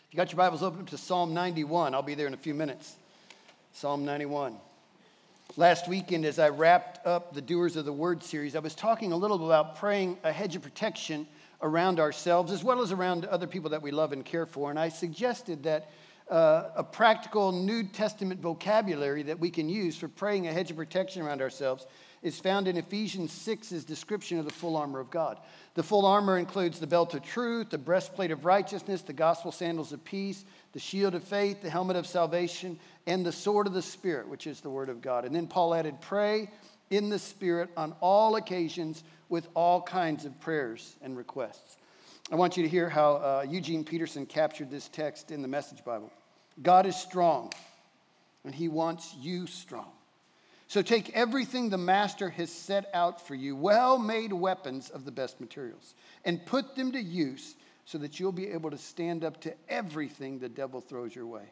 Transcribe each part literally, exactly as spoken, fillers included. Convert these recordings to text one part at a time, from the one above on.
If you got your Bibles, open up to Psalm ninety-one. I'll be there in a few minutes. Psalm ninety-one. Last weekend, as I wrapped up the Doers of the Word series, I was talking a little bit about praying a hedge of protection around ourselves as well as around other people that we love and care for. And I suggested that uh, a practical New Testament vocabulary that we can use for praying a hedge of protection around ourselves is found in Ephesians six's description of the full armor of God. The full armor includes the belt of truth, the breastplate of righteousness, the gospel sandals of peace, the shield of faith, the helmet of salvation, and the sword of the Spirit, which is the word of God. And then Paul added, pray in the Spirit on all occasions with all kinds of prayers and requests. I want you to hear how uh, Eugene Peterson captured this text in the Message Bible. God is strong, and he wants you strong. So take everything the master has set out for you, well-made weapons of the best materials, and put them to use so that you'll be able to stand up to everything the devil throws your way.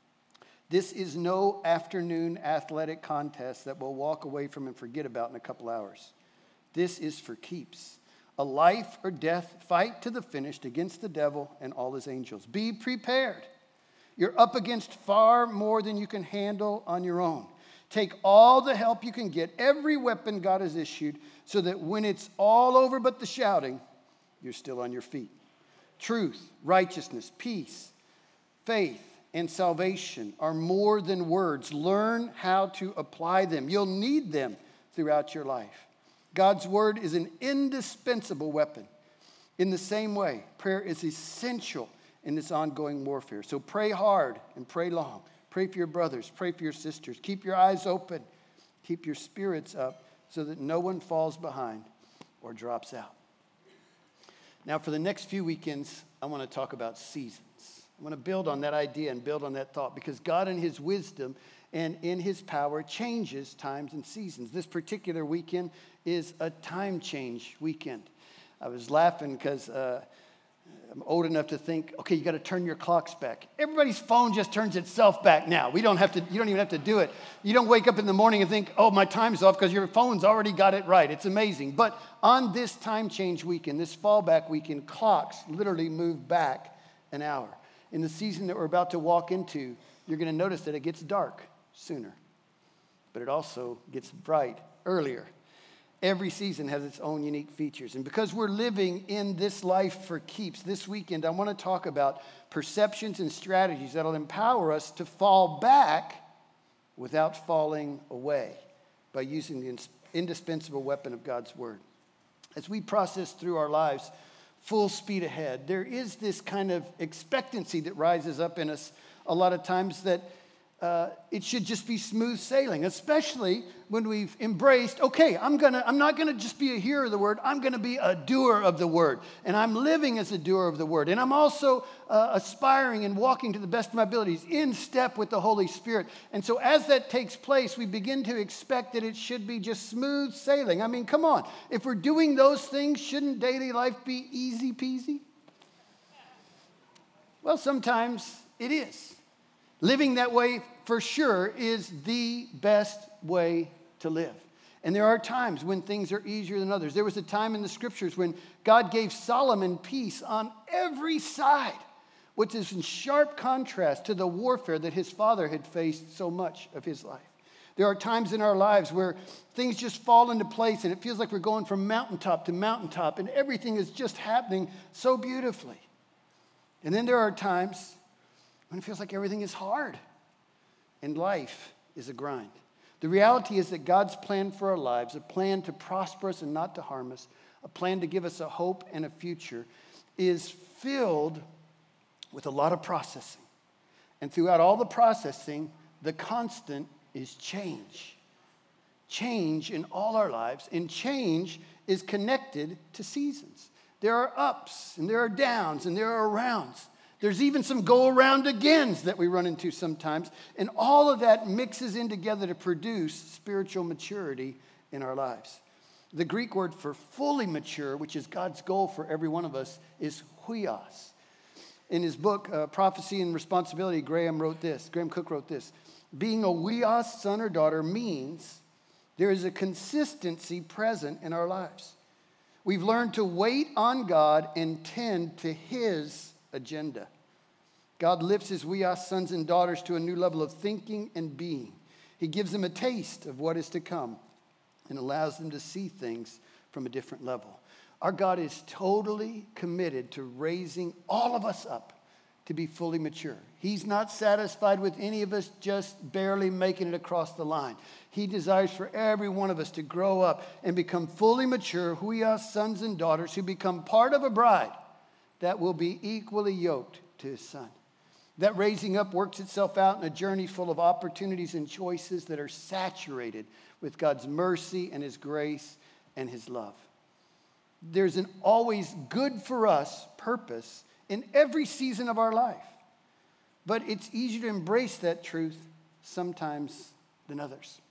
This is no afternoon athletic contest that we'll walk away from and forget about in a couple hours. This is for keeps. A life or death fight to the finish against the devil and all his angels. Be prepared. You're up against far more than you can handle on your own. Take all the help you can get, every weapon God has issued, so that when it's all over but the shouting, you're still on your feet. Truth, righteousness, peace, faith, and salvation are more than words. Learn how to apply them. You'll need them throughout your life. God's word is an indispensable weapon. In the same way, prayer is essential in this ongoing warfare. So pray hard and pray long. Pray for your brothers. Pray for your sisters. Keep your eyes open. Keep your spirits up so that no one falls behind or drops out. Now, for the next few weekends, I want to talk about seasons. I want to build on that idea and build on that thought because God in his wisdom and in his power changes times and seasons. This particular weekend is a time change weekend. I was laughing because uh, I'm old enough to think, okay, you got to turn your clocks back. Everybody's phone just turns itself back now. We don't have to, you don't even have to do it. You don't wake up in the morning and think, oh, my time's off because your phone's already got it right. It's amazing. But on this time change weekend, this fallback weekend, clocks literally move back an hour. In the season that we're about to walk into, you're going to notice that it gets dark sooner, but it also gets bright earlier. Every season has its own unique features. And because we're living in this life for keeps, this weekend, I want to talk about perceptions and strategies that'll empower us to fall back without falling away by using the indispensable weapon of God's word. As we process through our lives full speed ahead, there is this kind of expectancy that rises up in us a lot of times that Uh, it should just be smooth sailing, especially when we've embraced, okay, I'm gonna, I'm not going to just be a hearer of the word, I'm going to be a doer of the word. And I'm living as a doer of the word. And I'm also uh, aspiring and walking to the best of my abilities in step with the Holy Spirit. And so as that takes place, we begin to expect that it should be just smooth sailing. I mean, come on. If we're doing those things, shouldn't daily life be easy peasy? Well, sometimes it is. Living that way, for sure, is the best way to live. And there are times when things are easier than others. There was a time in the scriptures when God gave Solomon peace on every side, which is in sharp contrast to the warfare that his father had faced so much of his life. There are times in our lives where things just fall into place and it feels like we're going from mountaintop to mountaintop and everything is just happening so beautifully. And then there are times when it feels like everything is hard and life is a grind. The reality is that God's plan for our lives, a plan to prosper us and not to harm us, a plan to give us a hope and a future, is filled with a lot of processing. And throughout all the processing, the constant is change. Change in all our lives, and change is connected to seasons. There are ups, and there are downs, and there are rounds. There's even some go-around-agains that we run into sometimes. And all of that mixes in together to produce spiritual maturity in our lives. The Greek word for fully mature, which is God's goal for every one of us, is huios. In his book, uh, Prophecy and Responsibility, Graham wrote this. Graham Cook wrote this. Being a huios son or daughter means there is a consistency present in our lives. We've learned to wait on God and tend to his agenda. God lifts his we us sons and daughters to a new level of thinking and being. He gives them a taste of what is to come and allows them to see things from a different level. Our God is totally committed to raising all of us up to be fully mature. He's not satisfied with any of us just barely making it across the line. He desires for every one of us to grow up and become fully mature, who we are sons and daughters who become part of a bride that will be equally yoked to his son. That raising up works itself out in a journey full of opportunities and choices that are saturated with God's mercy and his grace and his love. There's an always good for us purpose in every season of our life. But it's easier to embrace that truth sometimes than others.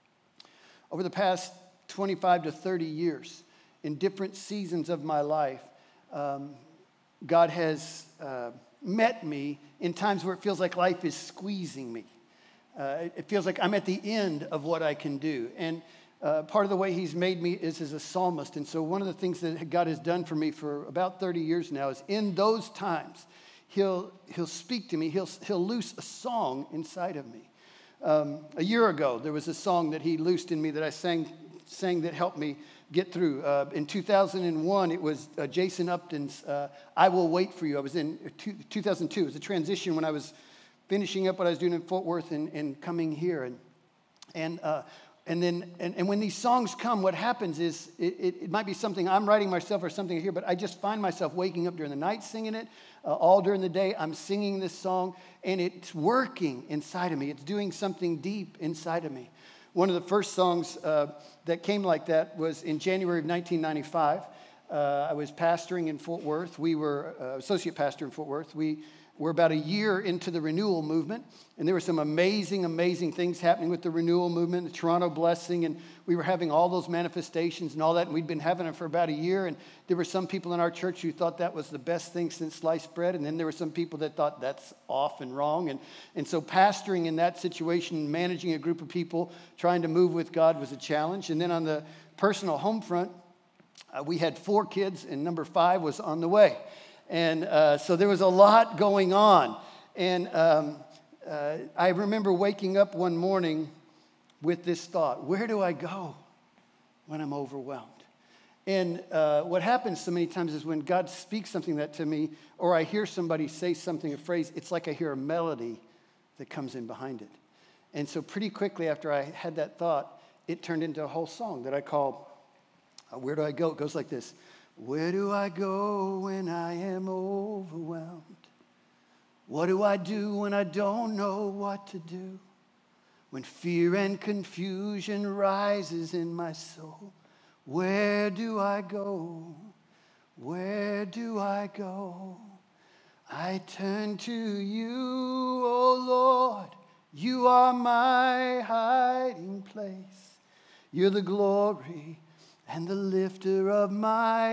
Over the past twenty-five to thirty years, in different seasons of my life, um, God has uh, met me in times where it feels like life is squeezing me. Uh, it feels like I'm at the end of what I can do. And uh, part of the way he's made me is as a psalmist. And so one of the things that God has done for me for about thirty years now is in those times, he'll, he'll speak to me. He'll, he'll loose a song inside of me. Um, a year ago, there was a song that he loosed in me that I sang, sang that helped me get through. Uh, in two thousand one, it was uh, Jason Upton's uh, I Will Wait For You. I was in two, two thousand two. It was a transition when I was finishing up what I was doing in Fort Worth and, and coming here. And and uh, and then and, and when these songs come, what happens is it, it, it might be something I'm writing myself or something here, but I just find myself waking up during the night singing it. Uh, all during the day, I'm singing this song, and it's working inside of me. It's doing something deep inside of me. One of the first songs uh, that came like that was in January of nineteen ninety-five. Uh, I was pastoring in Fort Worth. We were uh, associate pastor in Fort Worth. We were about a year into the renewal movement, and there were some amazing, amazing things happening with the renewal movement, the Toronto blessing, and we were having all those manifestations and all that, and we'd been having it for about a year, and there were some people in our church who thought that was the best thing since sliced bread, and then there were some people that thought that's off and wrong, and, and so pastoring in that situation, managing a group of people, trying to move with God was a challenge. And then on the personal home front, uh, we had four kids, and number five was on the way. And uh, so there was a lot going on. And um, uh, I remember waking up one morning with this thought: where do I go when I'm overwhelmed? And uh, what happens so many times is when God speaks something that to me, or I hear somebody say something, a phrase, it's like I hear a melody that comes in behind it. And so pretty quickly after I had that thought, it turned into a whole song that I call uh, Where Do I Go? It goes like this. Where do I go when I am overwhelmed? What do I do when I don't know what to do? When fear and confusion rises in my soul, where do I go? Where do I go? I turn to you, O Lord. You are my hiding place. You're the glory and the lifter of my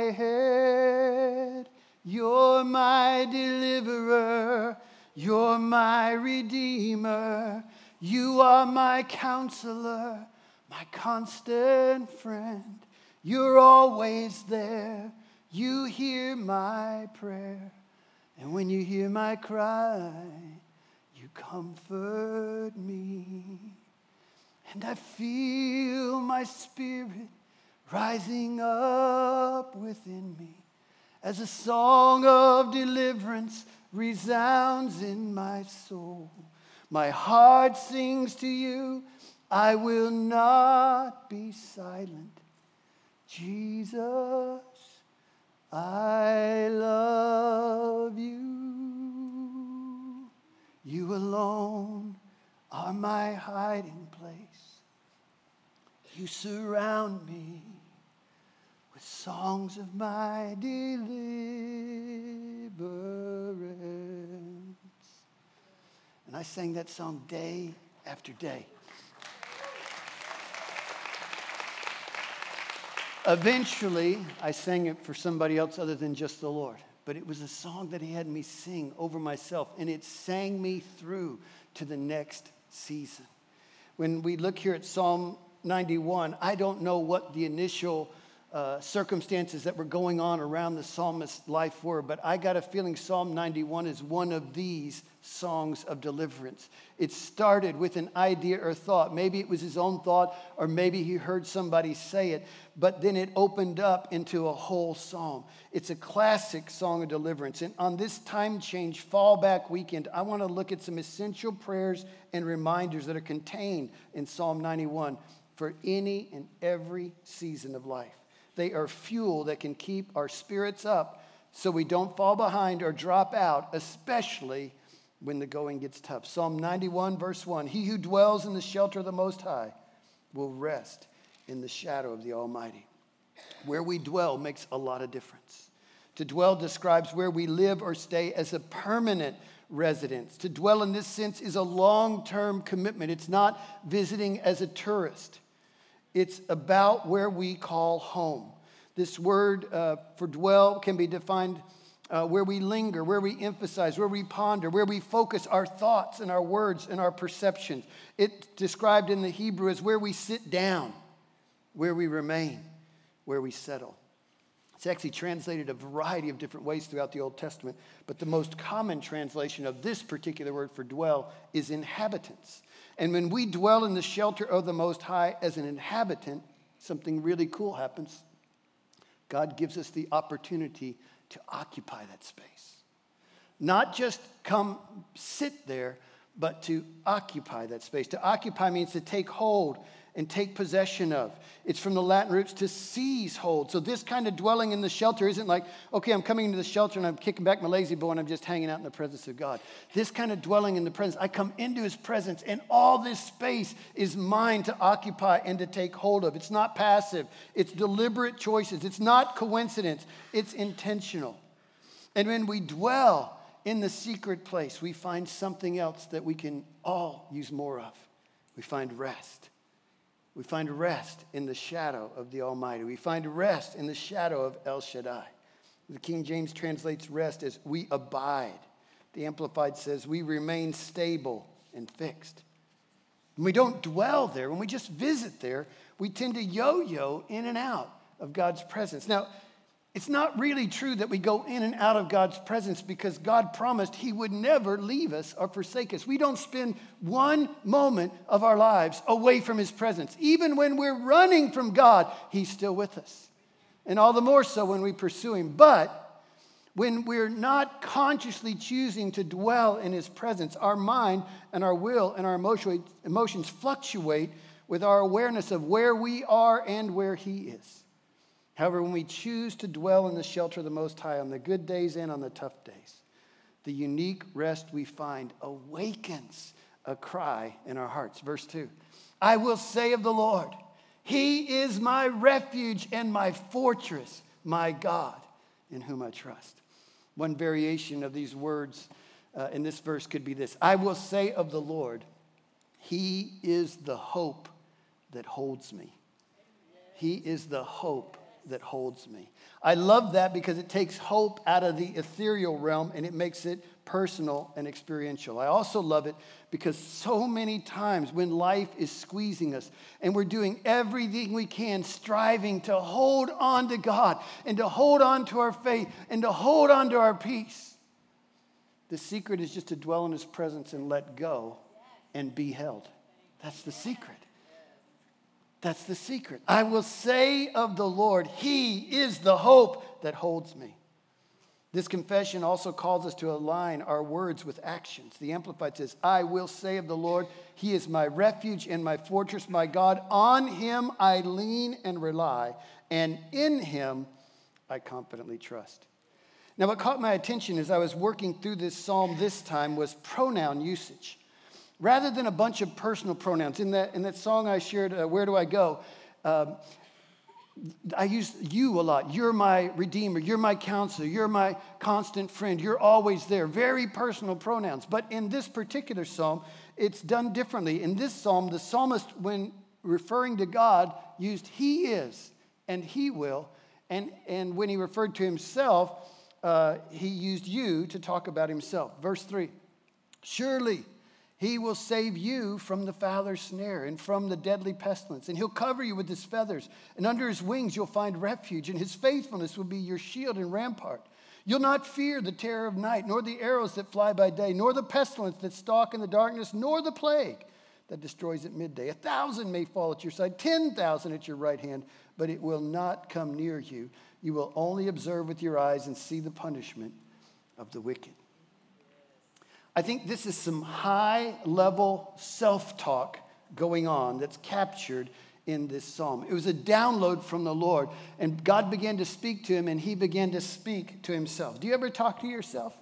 head. You're my deliverer. You're my redeemer. You are my counselor, my constant friend. You're always there. You hear my prayer. And when you hear my cry, you comfort me. And I feel my spirit rising up within me as a song of deliverance resounds in my soul. My heart sings to you, I will not be silent. Jesus, I love you. You alone are my hiding place. You surround me with songs of my deliverance. And I sang that song day after day. Eventually, I sang it for somebody else other than just the Lord. But it was a song that he had me sing over myself, and it sang me through to the next season. When we look here at Psalm ninety-one, I don't know what the initial uh, circumstances that were going on around the psalmist's life were, but I got a feeling Psalm ninety-one is one of these songs of deliverance. It started with an idea or thought. Maybe it was his own thought, or maybe he heard somebody say it, but then it opened up into a whole psalm. It's a classic song of deliverance. And on this time change fallback weekend, I want to look at some essential prayers and reminders that are contained in Psalm ninety-one for any and every season of life. They are fuel that can keep our spirits up so we don't fall behind or drop out, especially when the going gets tough. Psalm ninety-one, verse one, he who dwells in the shelter of the Most High will rest in the shadow of the Almighty. Where we dwell makes a lot of difference. To dwell describes where we live or stay as a permanent residence. To dwell in this sense is a long-term commitment. It's not visiting as a tourist. It's about where we call home. This word uh, for dwell can be defined uh, where we linger, where we emphasize, where we ponder, where we focus our thoughts and our words and our perceptions. It's described in the Hebrew as where we sit down, where we remain, where we settle. It's actually translated a variety of different ways throughout the Old Testament, but the most common translation of this particular word for dwell is inhabitants. And when we dwell in the shelter of the Most High as an inhabitant, something really cool happens. God gives us the opportunity to occupy that space. Not just come sit there, but to occupy that space. To occupy means to take hold and take possession of. It's from the Latin roots to seize hold. So this kind of dwelling in the shelter isn't like, okay, I'm coming into the shelter and I'm kicking back my lazy boy and I'm just hanging out in the presence of God. This kind of dwelling in the presence, I come into his presence and all this space is mine to occupy and to take hold of. It's not passive. It's deliberate choices. It's not coincidence. It's intentional. And when we dwell in the secret place, we find something else that we can all use more of. We find rest. We find rest in the shadow of the Almighty. We find rest in the shadow of El Shaddai. The King James translates rest as we abide. The Amplified says we remain stable and fixed. When we don't dwell there, when we just visit there, we tend to yo-yo in and out of God's presence. Now, it's not really true that we go in and out of God's presence because God promised he would never leave us or forsake us. We don't spend one moment of our lives away from his presence. Even when we're running from God, he's still with us. And all the more so when we pursue him. But when we're not consciously choosing to dwell in his presence, our mind and our will and our emotions fluctuate with our awareness of where we are and where he is. However, when we choose to dwell in the shelter of the Most High on the good days and on the tough days, the unique rest we find awakens a cry in our hearts. Verse two, I will say of the Lord, he is my refuge and my fortress, my God, in whom I trust. One variation of these words uh, in this verse could be this. I will say of the Lord, he is the hope that holds me. He is the hope that holds me. I love that because it takes hope out of the ethereal realm and it makes it personal and experiential. I also love it because so many times when life is squeezing us and we're doing everything we can, striving to hold on to God and to hold on to our faith and to hold on to our peace, the secret is just to dwell in his presence and let go and be held. That's the secret. That's the secret. I will say of the Lord, he is the hope that holds me. This confession also calls us to align our words with actions. The Amplified says, I will say of the Lord, he is my refuge and my fortress, my God. On him I lean and rely, and in him I confidently trust. Now, what caught my attention as I was working through this psalm this time was pronoun usage. Rather than a bunch of personal pronouns. In that, in that song I shared, uh, Where Do I Go? Um, I use you a lot. You're my redeemer. You're my counselor. You're my constant friend. You're always there. Very personal pronouns. But in this particular psalm, it's done differently. In this psalm, the psalmist, when referring to God, used he is and he will. And, and when he referred to himself, uh, he used you to talk about himself. Verse three, surely He will save you from the fowler's snare and from the deadly pestilence. And he'll cover you with his feathers. And under his wings you'll find refuge. And his faithfulness will be your shield and rampart. You'll not fear the terror of night, nor the arrows that fly by day, nor the pestilence that stalk in the darkness, nor the plague that destroys at midday. A thousand may fall at your side, ten thousand at your right hand, but it will not come near you. You will only observe with your eyes and see the punishment of the wicked. I think this is some high-level self-talk going on that's captured in this psalm. It was a download from the Lord, and God began to speak to him, and he began to speak to himself. Do you ever talk to yourself?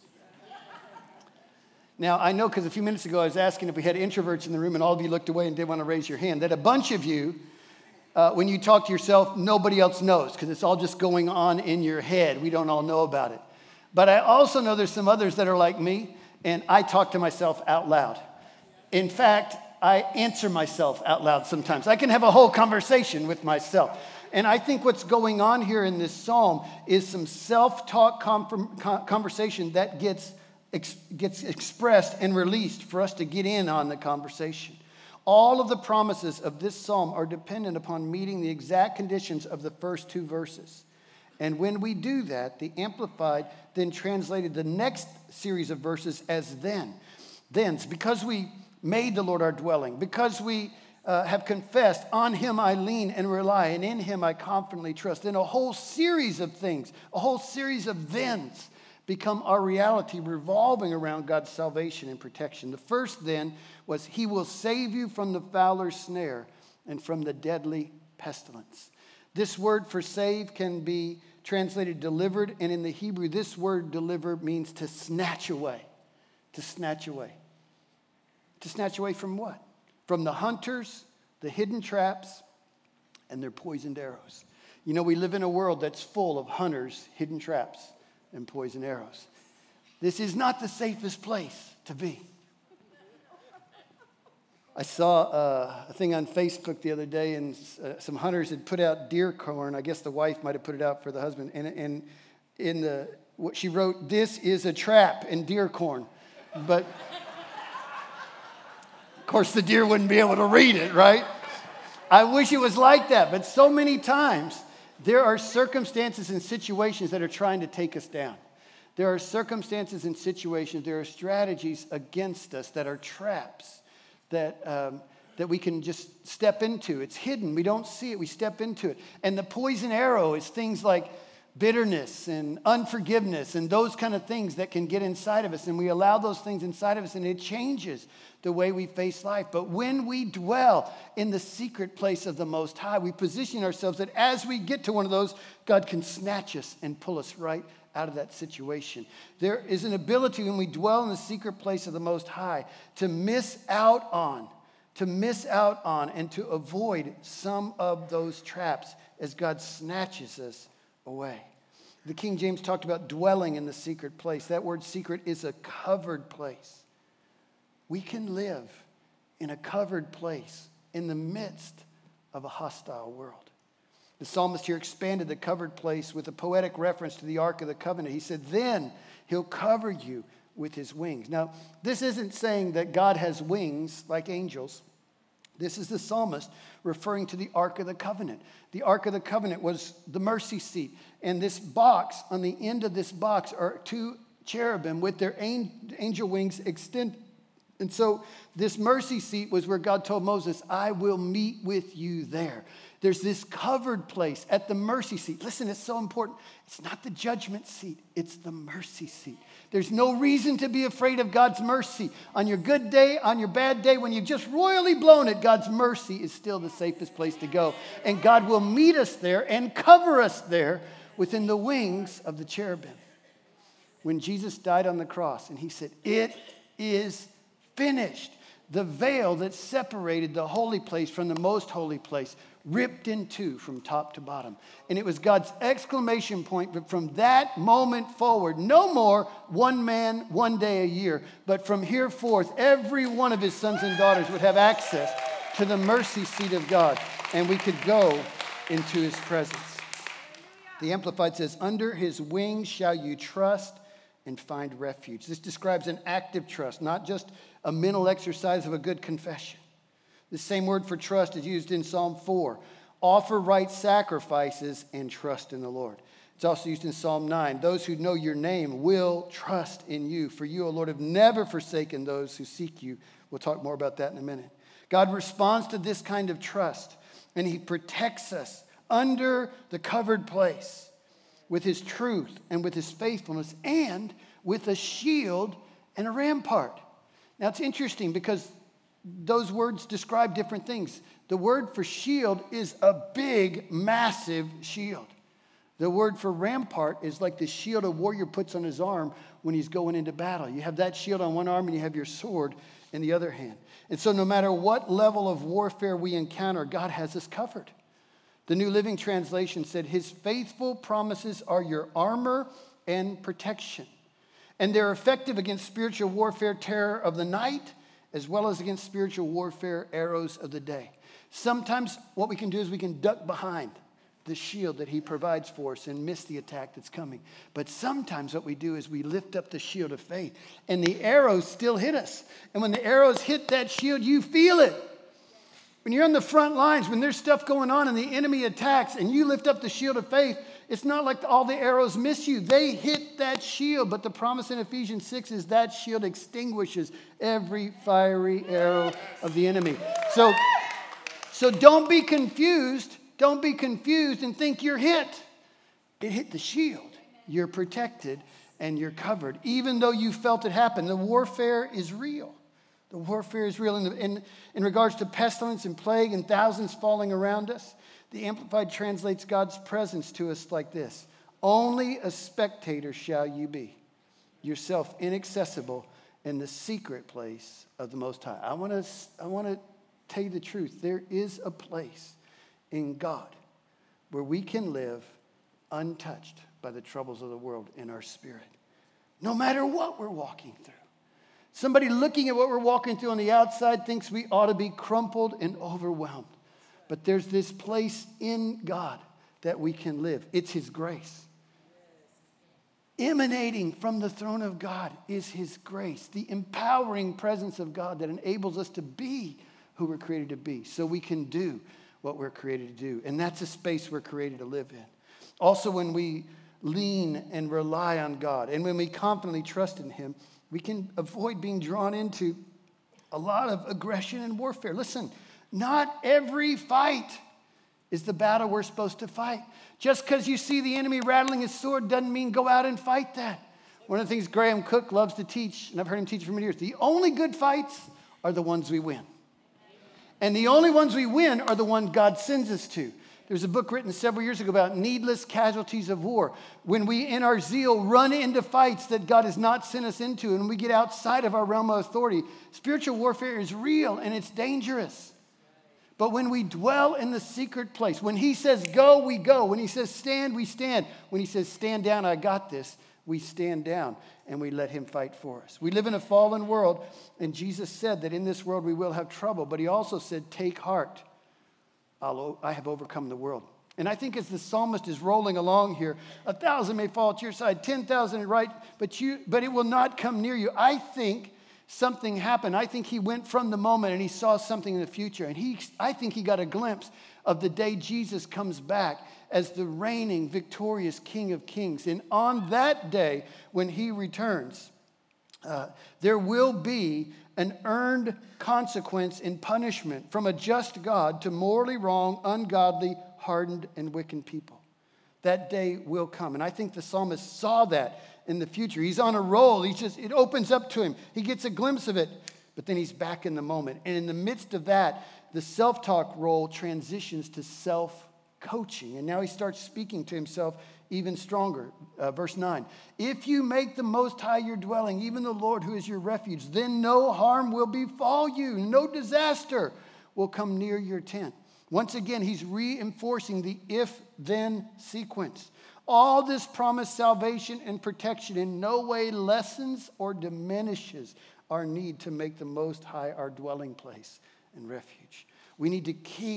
Now, I know because a few minutes ago I was asking if we had introverts in the room, and all of you looked away and didn't want to raise your hand, that a bunch of you, uh, when you talk to yourself, nobody else knows because it's all just going on in your head. We don't all know about it. But I also know there's some others that are like me, and I talk to myself out loud. In fact, I answer myself out loud sometimes. I can have a whole conversation with myself. And I think what's going on here in this psalm is some self-talk conversation that gets, ex- gets expressed and released for us to get in on the conversation. All of the promises of this psalm are dependent upon meeting the exact conditions of the first two verses. And when we do that, the Amplified then translated the next series of verses as then. Thens, because we made the Lord our dwelling, because we uh, have confessed, on him I lean and rely, and in him I confidently trust. Then a whole series of things, a whole series of thens become our reality, revolving around God's salvation and protection. The first then was, he will save you from the fowler's snare and from the deadly pestilence. This word for save can be translated delivered, and in the Hebrew, this word deliver means to snatch away. To snatch away. To snatch away from what? From the hunters, the hidden traps, and their poisoned arrows. You know, we live in a world that's full of hunters, hidden traps, and poisoned arrows. This is not the safest place to be. I saw uh, a thing on Facebook the other day, and uh, some hunters had put out deer corn. I guess the wife might have put it out for the husband. And, and in the what she wrote, "This is a trap in deer corn." But of course, the deer wouldn't be able to read it, right? I wish it was like that, but so many times there are circumstances and situations that are trying to take us down. There are circumstances and situations, there are strategies against us that are traps. That, um, that we can just step into. It's hidden. We don't see it. We step into it. And the poison arrow is things like bitterness and unforgiveness and those kind of things that can get inside of us. And we allow those things inside of us, and it changes the way we face life. But when we dwell in the secret place of the Most High, we position ourselves that as we get to one of those, God can snatch us and pull us right out of that situation. There is an ability when we dwell in the secret place of the Most High to miss out on, to miss out on and to avoid some of those traps as God snatches us away. The King James talked about dwelling in the secret place. That word secret is a covered place. We can live in a covered place in the midst of a hostile world. The psalmist here expanded the covered place with a poetic reference to the Ark of the Covenant. He said, then he'll cover you with his wings. Now, this isn't saying that God has wings like angels. This is the psalmist referring to the Ark of the Covenant. The Ark of the Covenant was the mercy seat. And this box, on the end of this box, are two cherubim with their angel wings extended. And so this mercy seat was where God told Moses, I will meet with you there. There's this covered place at the mercy seat. Listen, it's so important. It's not the judgment seat. It's the mercy seat. There's no reason to be afraid of God's mercy. On your good day, on your bad day, when you've just royally blown it, God's mercy is still the safest place to go. And God will meet us there and cover us there within the wings of the cherubim. When Jesus died on the cross and he said, it is finished. The veil that separated the holy place from the most holy place ripped in two from top to bottom. And it was God's exclamation point, but from that moment forward, no more one man, one day a year, but from here forth, every one of his sons and daughters would have access to the mercy seat of God, and we could go into his presence. The Amplified says, under his wings shall you trust and find refuge. This describes an active trust, not just a mental exercise of a good confession. The same word for trust is used in Psalm four. Offer right sacrifices and trust in the Lord. It's also used in Psalm nine. Those who know your name will trust in you. For you, O Lord, have never forsaken those who seek you. We'll talk more about that in a minute. God responds to this kind of trust, and he protects us under the covered place with his truth and with his faithfulness and with a shield and a rampart. Now, it's interesting because those words describe different things. The word for shield is a big, massive shield. The word for rampart is like the shield a warrior puts on his arm when he's going into battle. You have that shield on one arm and you have your sword in the other hand. And so no matter what level of warfare we encounter, God has us covered. The New Living Translation said, his faithful promises are your armor and protection. And they're effective against spiritual warfare, terror of the night, as well as against spiritual warfare, arrows of the day. Sometimes what we can do is we can duck behind the shield that he provides for us and miss the attack that's coming. But sometimes what we do is we lift up the shield of faith, and the arrows still hit us. And when the arrows hit that shield, you feel it. When you're on the front lines, when there's stuff going on and the enemy attacks and you lift up the shield of faith, it's not like all the arrows miss you. They hit that shield. But the promise in Ephesians six is that shield extinguishes every fiery arrow of the enemy. So, so don't be confused. Don't be confused and think you're hit. It hit the shield. You're protected and you're covered. Even though you felt it happen, the warfare is real. The warfare is real. In, the, in, in regards to pestilence and plague and thousands falling around us, the Amplified translates God's presence to us like this. Only a spectator shall you be, yourself inaccessible in the secret place of the Most High. I want to I want to tell you the truth. There is a place in God where we can live untouched by the troubles of the world in our spirit, no matter what we're walking through. Somebody looking at what we're walking through on the outside thinks we ought to be crumpled and overwhelmed. But there's this place in God that we can live. It's his grace. Emanating from the throne of God is his grace, the empowering presence of God that enables us to be who we're created to be, so we can do what we're created to do. And that's a space we're created to live in. Also, when we lean and rely on God, and when we confidently trust in him, we can avoid being drawn into a lot of aggression and warfare. Listen, not every fight is the battle we're supposed to fight. Just because you see the enemy rattling his sword doesn't mean go out and fight that. One of the things Graham Cook loves to teach, and I've heard him teach for many years, the only good fights are the ones we win. And the only ones we win are the ones God sends us to. There's a book written several years ago about needless casualties of war. When we, in our zeal, run into fights that God has not sent us into, and we get outside of our realm of authority, spiritual warfare is real and it's dangerous. But when we dwell in the secret place, when he says go, we go. When he says stand, we stand. When he says stand down, I got this, we stand down and we let him fight for us. We live in a fallen world, and Jesus said that in this world we will have trouble, but he also said, take heart. I'll, I have overcome the world. And I think as the psalmist is rolling along here, a thousand may fall at your side, ten thousand right, but you, but it will not come near you. I think something happened. I think he went from the moment and he saw something in the future. And he, I think he got a glimpse of the day Jesus comes back as the reigning, victorious King of Kings. And on that day, when he returns, uh, there will be an earned consequence and punishment from a just God to morally wrong, ungodly, hardened, and wicked people. That day will come. And I think the psalmist saw that in the future. He's on a roll. He's just, it opens up to him. He gets a glimpse of it, but then he's back in the moment. And in the midst of that, the self-talk role transitions to self-coaching. And now he starts speaking to himself even stronger. Uh, verse nine, if you make the Most High your dwelling, even the Lord who is your refuge, then no harm will befall you. No disaster will come near your tent. Once again, he's reinforcing the if-then sequence. All this promised salvation and protection in no way lessens or diminishes our need to make the Most High our dwelling place and refuge. We need to keep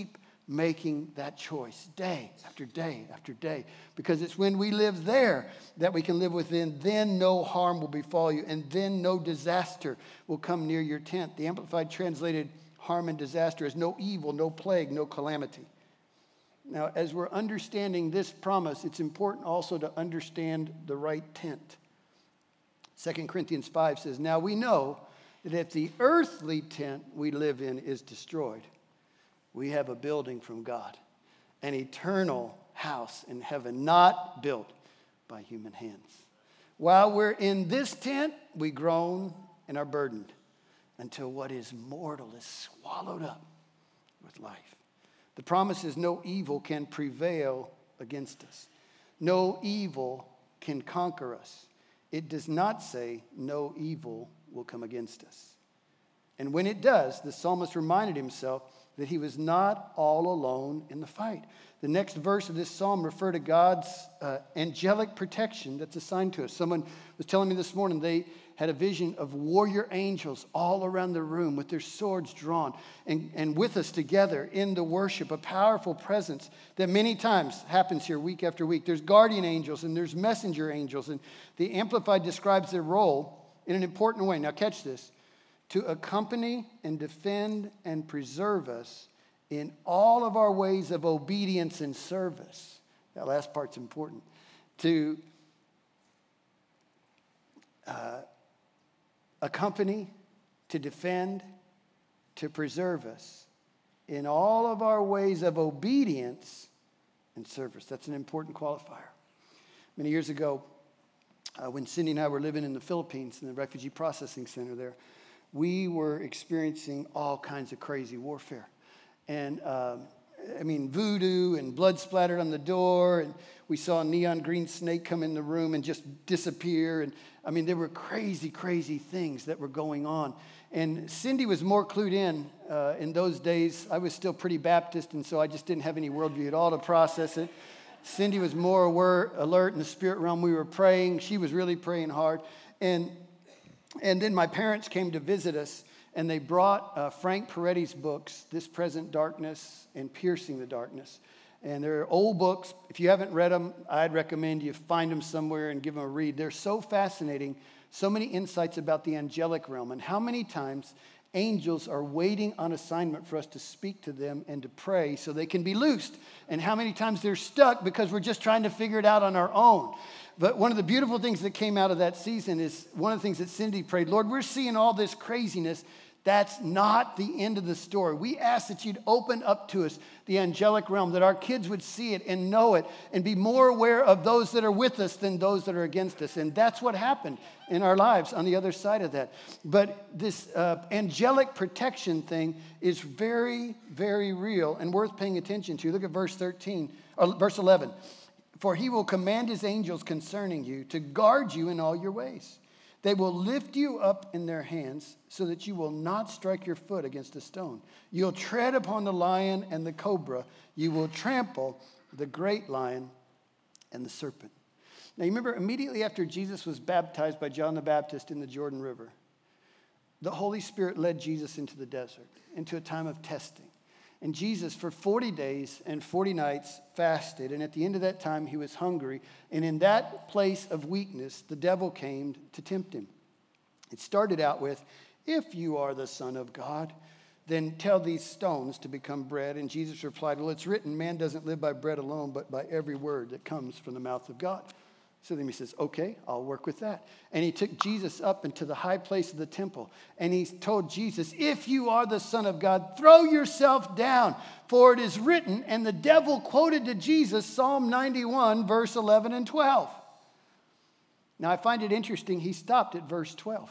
making that choice day after day after day. Because it's when we live there that we can live within. Then no harm will befall you, and then no disaster will come near your tent. The Amplified translated harm and disaster as no evil, no plague, no calamity. Now, as we're understanding this promise, it's important also to understand the right tent. Second Corinthians five says, now we know that if the earthly tent we live in is destroyed, we have a building from God, an eternal house in heaven, not built by human hands. While we're in this tent, we groan and are burdened until what is mortal is swallowed up with life. The promise is no evil can prevail against us. No evil can conquer us. It does not say no evil will come against us. And when it does, the psalmist reminded himself that he was not all alone in the fight. The next verse of this psalm refer to God's uh, angelic protection that's assigned to us. Someone was telling me this morning they had a vision of warrior angels all around the room with their swords drawn and, and with us together in the worship, a powerful presence that many times happens here week after week. There's guardian angels and there's messenger angels, and the Amplified describes their role in an important way. Now catch this. To accompany and defend and preserve us in all of our ways of obedience and service. That last part's important. To uh, accompany, to defend, to preserve us in all of our ways of obedience and service. That's an important qualifier. Many years ago, uh, when Cindy and I were living in the Philippines in the refugee processing center there, we were experiencing all kinds of crazy warfare. And, um, I mean, voodoo and blood splattered on the door. And we saw a neon green snake come in the room and just disappear. And, I mean, there were crazy, crazy things that were going on. And Cindy was more clued in uh, in those days. I was still pretty Baptist, and so I just didn't have any worldview at all to process it. Cindy was more aware, alert in the spirit realm. We were praying. She was really praying hard. And And then my parents came to visit us, and they brought uh, Frank Peretti's books, This Present Darkness and Piercing the Darkness. And they're old books. If you haven't read them, I'd recommend you find them somewhere and give them a read. They're so fascinating, so many insights about the angelic realm and how many times angels are waiting on assignment for us to speak to them and to pray so they can be loosed, and how many times they're stuck because we're just trying to figure it out on our own. But one of the beautiful things that came out of that season is one of the things that Cindy prayed, Lord, we're seeing all this craziness. That's not the end of the story. We ask that you'd open up to us the angelic realm, that our kids would see it and know it and be more aware of those that are with us than those that are against us. And that's what happened in our lives on the other side of that. But this uh, angelic protection thing is very, very real and worth paying attention to. Look at verse thirteen, or verse eleven. For he will command his angels concerning you to guard you in all your ways. They will lift you up in their hands so that you will not strike your foot against a stone. You'll tread upon the lion and the cobra. You will trample the great lion and the serpent. Now, you remember immediately after Jesus was baptized by John the Baptist in the Jordan River, the Holy Spirit led Jesus into the desert, into a time of testing. And Jesus, for forty days and forty nights, fasted. And at the end of that time, he was hungry. And in that place of weakness, the devil came to tempt him. It started out with, if you are the Son of God, then tell these stones to become bread. And Jesus replied, well, it's written, man doesn't live by bread alone, but by every word that comes from the mouth of God. So then he says, okay, I'll work with that. And he took Jesus up into the high place of the temple. And he told Jesus, if you are the Son of God, throw yourself down. For it is written, and the devil quoted to Jesus Psalm ninety-one, verse eleven and twelve. Now I find it interesting, he stopped at verse twelve.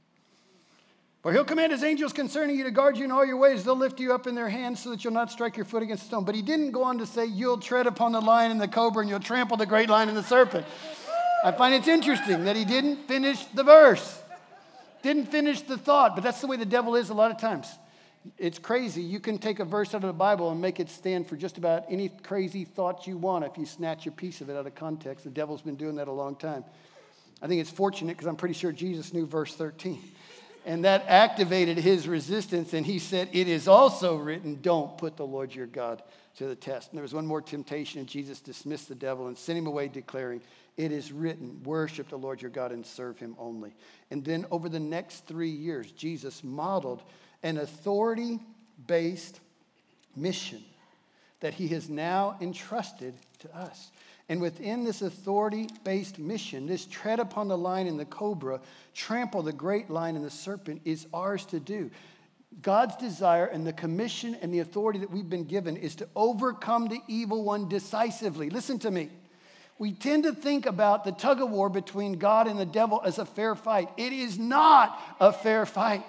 For he'll command his angels concerning you to guard you in all your ways. They'll lift you up in their hands so that you'll not strike your foot against a stone. But he didn't go on to say, you'll tread upon the lion and the cobra and you'll trample the great lion and the serpent. I find it's interesting that he didn't finish the verse. Didn't finish the thought. But that's the way the devil is a lot of times. It's crazy. You can take a verse out of the Bible and make it stand for just about any crazy thought you want if you snatch a piece of it out of context. The devil's been doing that a long time. I think it's fortunate because I'm pretty sure Jesus knew verse thirteen. And that activated his resistance. And he said, it is also written, don't put the Lord your God to the test. And there was one more temptation, and Jesus dismissed the devil and sent him away, declaring, it is written, worship the Lord your God and serve him only. And then over the next three years, Jesus modeled an authority-based mission that he has now entrusted to us. And within this authority-based mission, this tread upon the lion and the cobra, trample the great lion and the serpent is ours to do. God's desire and the commission and the authority that we've been given is to overcome the evil one decisively. Listen to me. We tend to think about the tug of war between God and the devil as a fair fight. It is not a fair fight.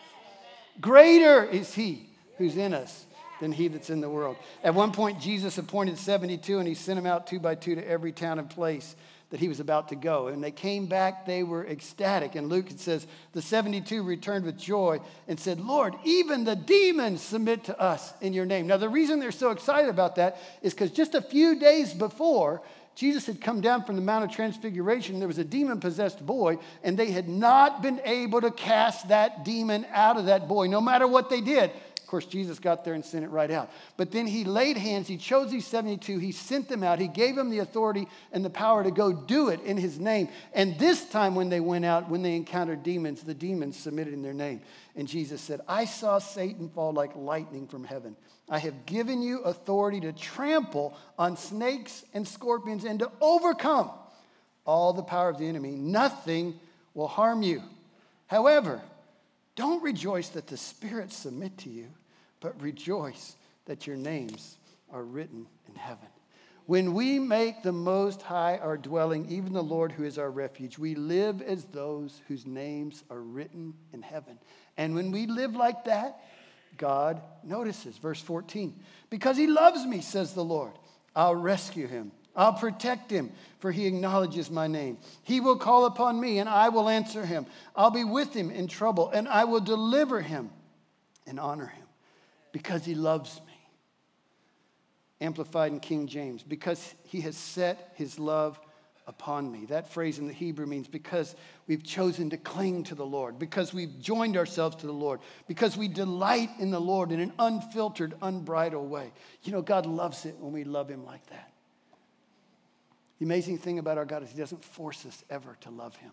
Greater is he who's in us than he that's in the world. At one point, Jesus appointed seventy-two, and he sent them out two by two to every town and place that he was about to go. And they came back, they were ecstatic. And Luke, it says, the seventy-two returned with joy and said, Lord, even the demons submit to us in your name. Now, the reason they're so excited about that is because just a few days before, Jesus had come down from the Mount of Transfiguration. There was a demon-possessed boy, and they had not been able to cast that demon out of that boy, no matter what they did. Of course, Jesus got there and sent it right out. But then he laid hands. He chose these seventy-two. He sent them out. He gave them the authority and the power to go do it in his name. And this time when they went out, when they encountered demons, the demons submitted in their name. And Jesus said, I saw Satan fall like lightning from heaven. I have given you authority to trample on snakes and scorpions and to overcome all the power of the enemy. Nothing will harm you. However, don't rejoice that the spirits submit to you, but rejoice that your names are written in heaven. When we make the Most High our dwelling, even the Lord who is our refuge, we live as those whose names are written in heaven. And when we live like that, God notices. Verse fourteen, because he loves me, says the Lord, I'll rescue him. I'll protect him, for he acknowledges my name. He will call upon me, and I will answer him. I'll be with him in trouble, and I will deliver him and honor him, because he loves me. Amplified in King James, because he has set his love upon me. That phrase in the Hebrew means because we've chosen to cling to the Lord, because we've joined ourselves to the Lord, because we delight in the Lord in an unfiltered, unbridled way. You know, God loves it when we love him like that. The amazing thing about our God is he doesn't force us ever to love him.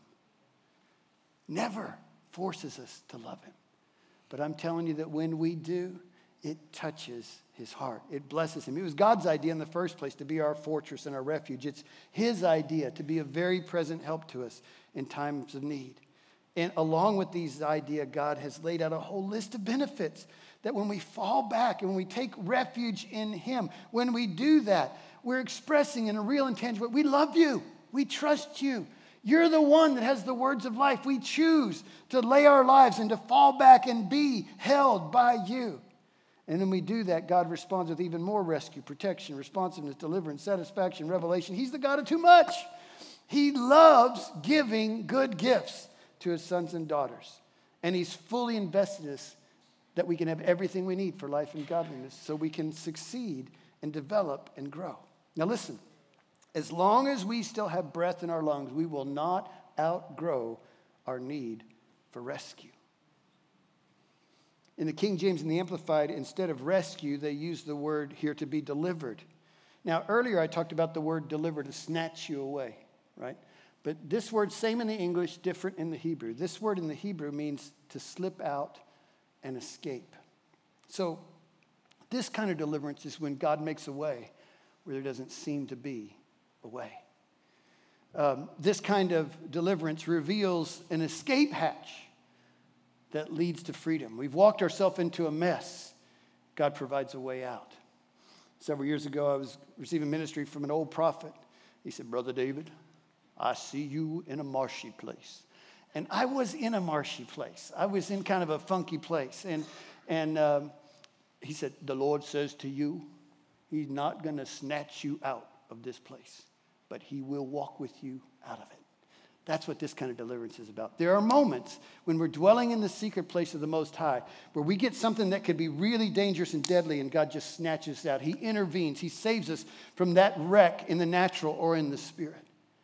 Never forces us to love him. But I'm telling you that when we do, it touches his heart. It blesses him. It was God's idea in the first place to be our fortress and our refuge. It's his idea to be a very present help to us in times of need. And along with these ideas, God has laid out a whole list of benefits that when we fall back and when we take refuge in him, when we do that, we're expressing in a real and tangible way, we love you. We trust you. You're the one that has the words of life. We choose to lay our lives and to fall back and be held by you. And when we do that, God responds with even more rescue, protection, responsiveness, deliverance, satisfaction, revelation. He's the God of too much. He loves giving good gifts to his sons and daughters. And he's fully invested in us that we can have everything we need for life and godliness so we can succeed and develop and grow. Now listen, as long as we still have breath in our lungs, we will not outgrow our need for rescue. In the King James and the Amplified, instead of rescue, they use the word here to be delivered. Now, earlier I talked about the word deliver, to snatch you away, right? But this word, same in the English, different in the Hebrew. This word in the Hebrew means to slip out and escape. So this kind of deliverance is when God makes a way where there doesn't seem to be a way. Um, this kind of deliverance reveals an escape hatch that leads to freedom. We've walked ourselves into a mess. God provides a way out. Several years ago, I was receiving ministry from an old prophet. He said, Brother David, I see you in a marshy place. And I was in a marshy place. I was in kind of a funky place. And, and um, he said, the Lord says to you, he's not going to snatch you out of this place, but he will walk with you out of it. That's what this kind of deliverance is about. There are moments when we're dwelling in the secret place of the Most High where we get something that could be really dangerous and deadly, and God just snatches it out. He intervenes. He saves us from that wreck in the natural or in the spirit.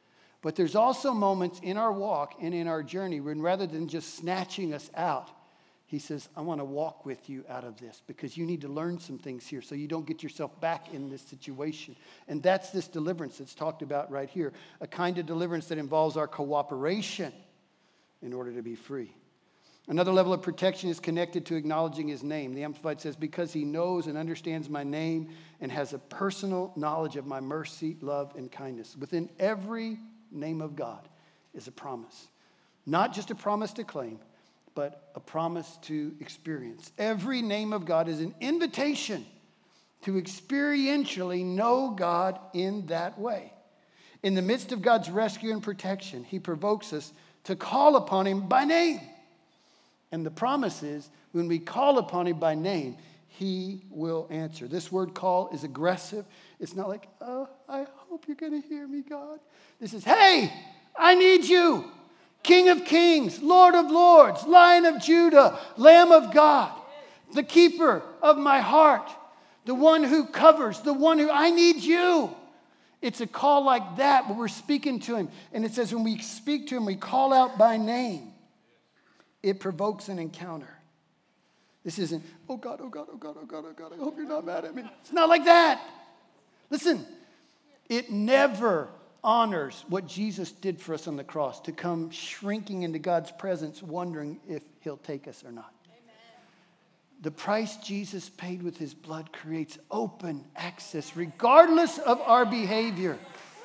But there's also moments in our walk and in our journey when rather than just snatching us out, he says, I want to walk with you out of this because you need to learn some things here so you don't get yourself back in this situation. And that's this deliverance that's talked about right here, a kind of deliverance that involves our cooperation in order to be free. Another level of protection is connected to acknowledging his name. The Amplified says, because he knows and understands my name and has a personal knowledge of my mercy, love, and kindness. Within every name of God is a promise. Not just a promise to claim, but a promise to experience. Every name of God is an invitation to experientially know God in that way. In the midst of God's rescue and protection, he provokes us to call upon him by name. And the promise is, when we call upon him by name, he will answer. This word call is aggressive. It's not like, oh, I hope you're going to hear me, God. This is, hey, I need you. King of kings, Lord of lords, Lion of Judah, Lamb of God, the keeper of my heart, the one who covers, the one who, I need you. It's a call like that, but we're speaking to him. And it says when we speak to him, we call out by name. It provokes an encounter. This isn't, oh God, oh God, oh God, oh God, oh God, I hope you're not mad at me. It's not like that. Listen, it never honors what Jesus did for us on the cross, to come shrinking into God's presence, wondering if he'll take us or not. Amen. The price Jesus paid with his blood creates open access, regardless of our behavior.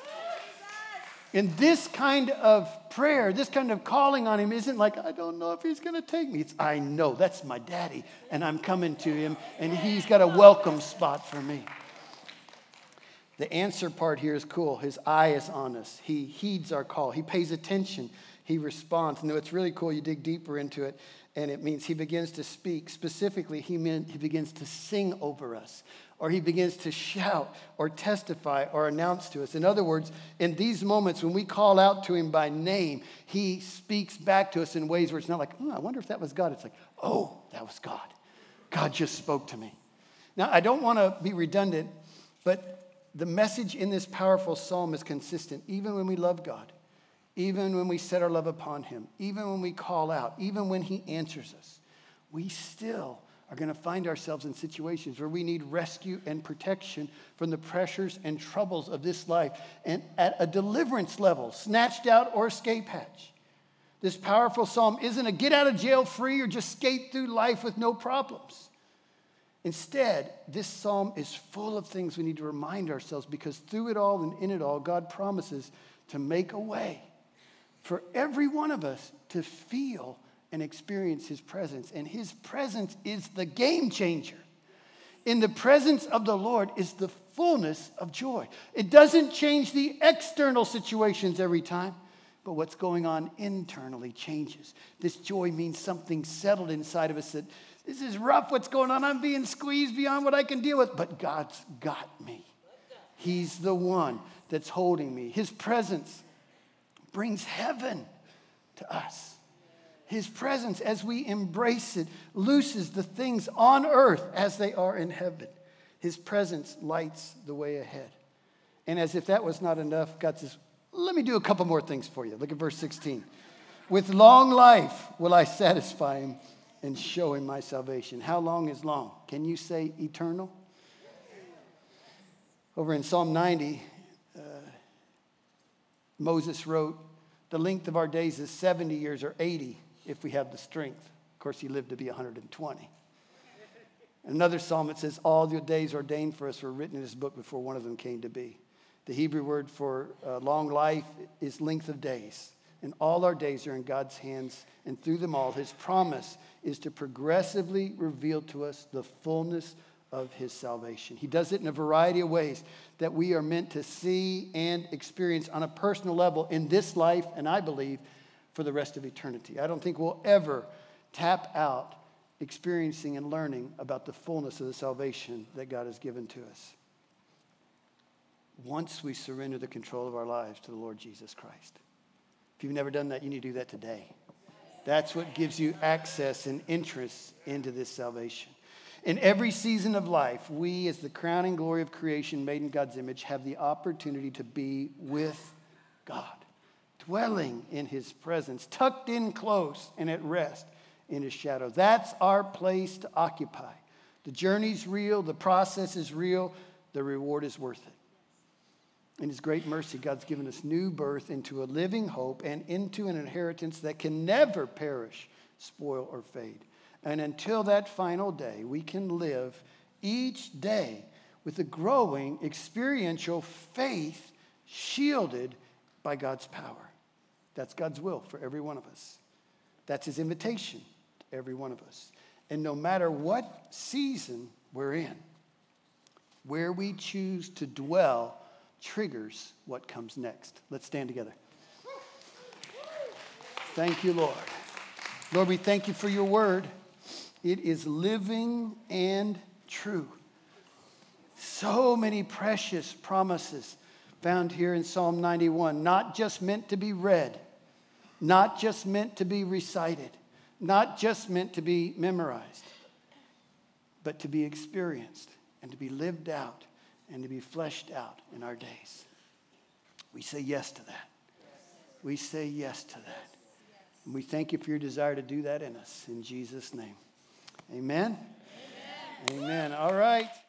And this kind of prayer, this kind of calling on him isn't like, I don't know if he's going to take me. It's, I know, that's my daddy, and I'm coming to him, and he's got a welcome spot for me. The answer part here is cool. His eye is on us. He heeds our call. He pays attention. He responds. And it's really cool. You dig deeper into it, and it means he begins to speak. Specifically, he, meant he begins to sing over us, or he begins to shout or testify or announce to us. In other words, in these moments when we call out to him by name, he speaks back to us in ways where it's not like, oh, I wonder if that was God. It's like, oh, that was God. God just spoke to me. Now, I don't want to be redundant, but the message in this powerful psalm is consistent, even when we love God, even when we set our love upon him, even when we call out, even when he answers us. We still are going to find ourselves in situations where we need rescue and protection from the pressures and troubles of this life, and at a deliverance level, snatched out or escape hatch. This powerful psalm isn't a get out of jail free or just skate through life with no problems. Instead, this psalm is full of things we need to remind ourselves, because through it all and in it all, God promises to make a way for every one of us to feel and experience his presence. And his presence is the game changer. In the presence of the Lord is the fullness of joy. It doesn't change the external situations every time, but what's going on internally changes. This joy means something settled inside of us that this is rough, what's going on. I'm being squeezed beyond what I can deal with. But God's got me. He's the one that's holding me. His presence brings heaven to us. His presence, as we embrace it, looses the things on earth as they are in heaven. His presence lights the way ahead. And as if that was not enough, God says, let me do a couple more things for you. Look at verse sixteen. With long life will I satisfy him and show him my salvation. How long is long? Can you say eternal? Over in Psalm ninety, uh, Moses wrote, the length of our days is seventy years or eighty if we have the strength. Of course, he lived to be one hundred twenty. Another psalm, it says, all the days ordained for us were written in this book before one of them came to be. The Hebrew word for uh, long life is length of days. And all our days are in God's hands, and through them all, his promise is to progressively reveal to us the fullness of his salvation. He does it in a variety of ways that we are meant to see and experience on a personal level in this life, and I believe for the rest of eternity. I don't think we'll ever tap out experiencing and learning about the fullness of the salvation that God has given to us once we surrender the control of our lives to the Lord Jesus Christ. If you've never done that, you need to do that today. That's what gives you access and interest into this salvation. In every season of life, we, as the crowning glory of creation made in God's image, have the opportunity to be with God. dwelling in his presence, tucked in close and at rest in his shadow. That's our place to occupy. The journey's real, the process is real, the reward is worth it. In his great mercy, God's given us new birth into a living hope and into an inheritance that can never perish, spoil, or fade. And until that final day, we can live each day with a growing experiential faith shielded by God's power. That's God's will for every one of us. That's his invitation to every one of us. And no matter what season we're in, where we choose to dwell triggers what comes next. Let's stand together. Thank you, Lord. Lord, we thank you for your word. It is living and true. So many precious promises found here in Psalm ninety-one, not just meant to be read, not just meant to be recited, not just meant to be memorized, but to be experienced and to be lived out and to be fleshed out in our days. We say yes to that. We say yes to that. And we thank you for your desire to do that in us. In Jesus' name. Amen. Amen. Amen. All right.